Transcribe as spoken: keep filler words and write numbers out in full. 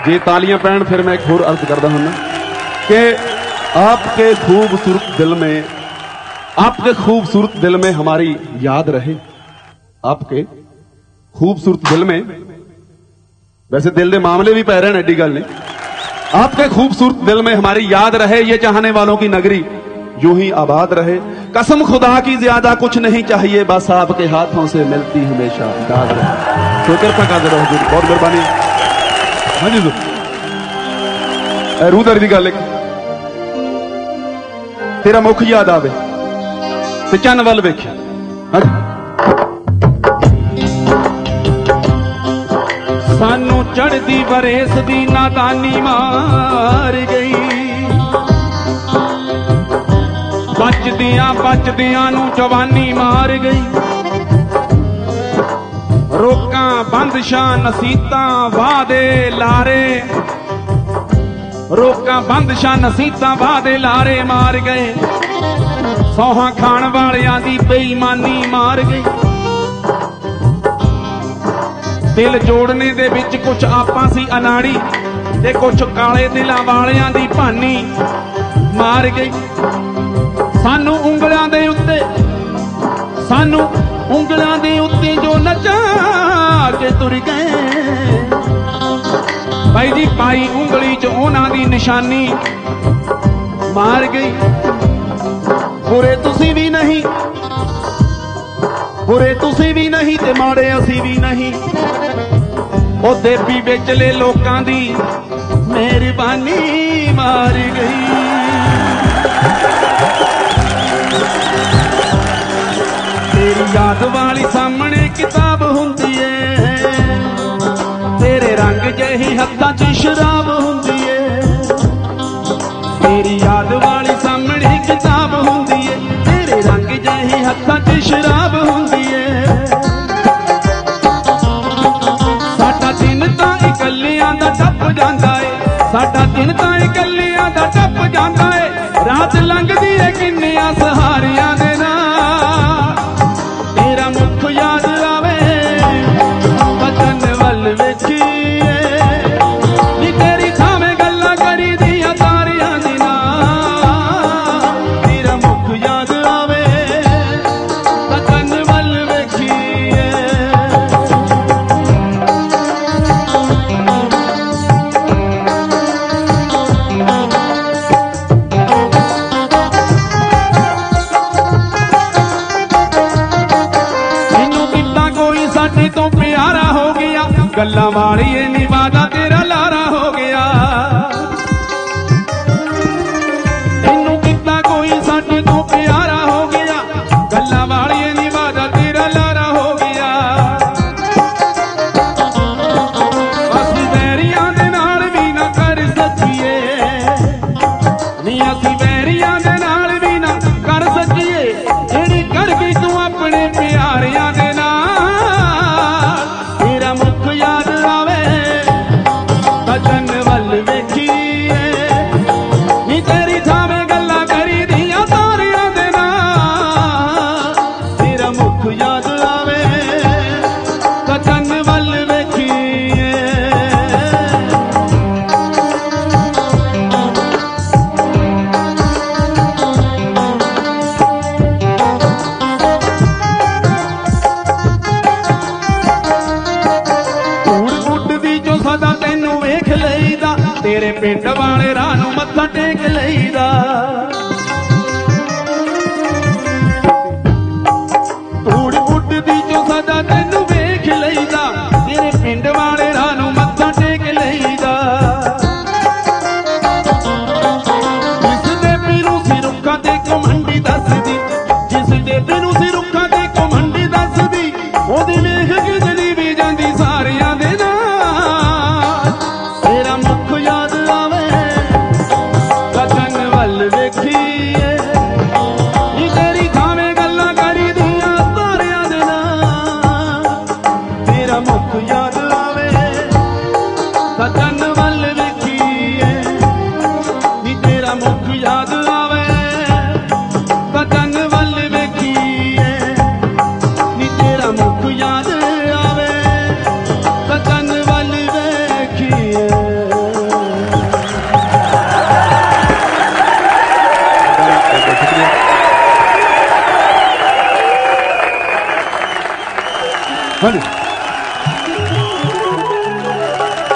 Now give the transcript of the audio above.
जे तालियां पैन फिर मैं एक होर अर्ज करता हूं कि आपके खूबसूरत दिल में आपके खूबसूरत दिल में हमारी याद रहे। आपके खूबसूरत दिल में, वैसे दिल के मामले भी पै रहे हैं, एडी गल नहीं। आपके खूबसूरत दिल में हमारी याद रहे, ये चाहने वालों की नगरी यूं ही आबाद रहे। कसम खुदा की ज्यादा कुछ नहीं चाहिए, बस आपके हाथों से मिलती हमेशा दाद रहे। तो कृपा कर रहा हूं, बहुत मेहरबानी। हाँ जी रूदर की गल, तेरा मुख याद आवे ते चन्न वल वेख्या। सानू चढ़दी बरेस दी नादानी मार गई, बचदियां बचदियां नू जवानी मार गई। रोकां बंदशां नसीतां वादे लारे, रोकां बंदशां नसीतां वादे लारे मार गए। सौहां खाण वालियां दी बेईमानी मार गई। दिल जोड़ने दे विच कुछ आपां सी अनाड़ी ते कुछ काले दिलां वालियां दी भानी मार गई। सानू उंगलां दे उत्ते सानू उंगलां दे उत्ते जो नचा के तुर गए। भाई जी पाई उंगली च उन्हां दी निशानी मार गई। बुरे तुसी भी नहीं, बुरे तुसी भी नहीं ते माड़े असी भी नहीं। ओ देवी विचले लोकां दी मेहरबानी मार गई। तेरी याद वाली सामने किताब हुंदी है, तेरे रंग जही हत्थां च शराब हुंदी है। तेरी याद वाली सामने किताब हुंदी है, तेरे रंग जही हत्थां च शराब हुंदी है। साडा दिन तां इकल्लियां दा टप जांदा है, साडा दिन तां इकल्लियां दा टप जांदा है। रात लंघदी है किन्नियां सहारियां दे नाल, तेरा मुख याद आवे बचन वल वेखीए। नी तेरी थावें गल्लां करी दियां तारियां दी नाल, तेरा मुख याद आवे बचन वल वेखीए। मैनू कितना कोई साडे तो प्यारा हो गया, गल्लां वाली ए निवादा तेरा लारा हो गया। मैनू कितना कोई साडे तो प्यारा हो गया, गल्लां वाली ए निवादा तेरा लारा हो गया। असीं वैरियां दे नाल भी ना कर सकीए, नी असीं वैरियां दे नाल भी ना कर सकीए। जेड़ी कर गई तू अपने प्यारियां दे नाल, तेरा मुख याद आवे बचन वल वेखीए। नी तेरी थावें गल्लां करी दियां तारियां दे नाल, तेरा मुख याद आवे बचन वल वेखीए। धूड़ बुड्ढदी जो सदा तैनू वेख लईदा, तेरे पिंड वाले राह नू मत्था टेक लईदा। धूड़ बुड्ढदी जो सदा तैनू वेख लईदा, तेरे पिंड वाले राह नू मत्था टेक लईदा। जिस दे पीरू सी रुखां ते घमंडी दसदी, जिस दे पीरू सी रुखां ते घमंडी दसदी, ओदी वेख किजली भी जांदी सारियां दे नाल। तेरा मुख याद आवे बचन वल वेखीए। नी तेरी थावें गल्लां करी दियां तारियां दे नाल, तेरा मुख याद आवे बचन वल वेखीए। नी तेरा मुख याद आवे बचन वल वेखीए। नी तेरा मुख याद आवे बचन वल वेखीए। हाँ जी